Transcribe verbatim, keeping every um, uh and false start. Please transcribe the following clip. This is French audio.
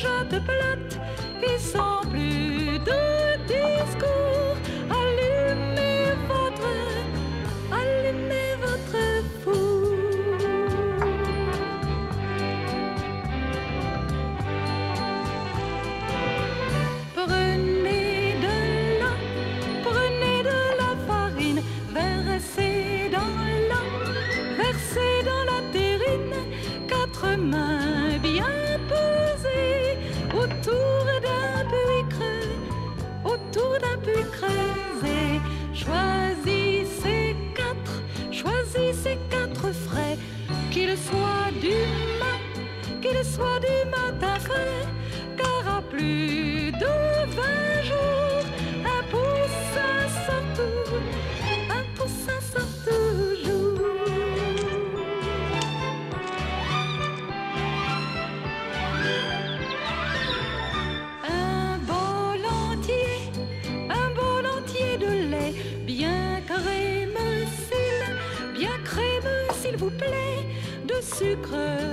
jatte plate et sans plus de discours. Allumez votre, allumez votre four. Prenez de la, prenez de la farine, versez dans la, versez dans la terrine, quatre mains bien pesées autour d'un puits creux, autour d'un puits creusé. Choisissez quatre, choisissez quatre frais, qu'ils soient du mat, qu'ils soient du matin frais, car à plus de vingt jours, un poussin sort tout, un poussin sort toujours. Un bol entier, un bol entier de lait, bien crémeux s'il, bien crémeux s'il vous plaît, de sucre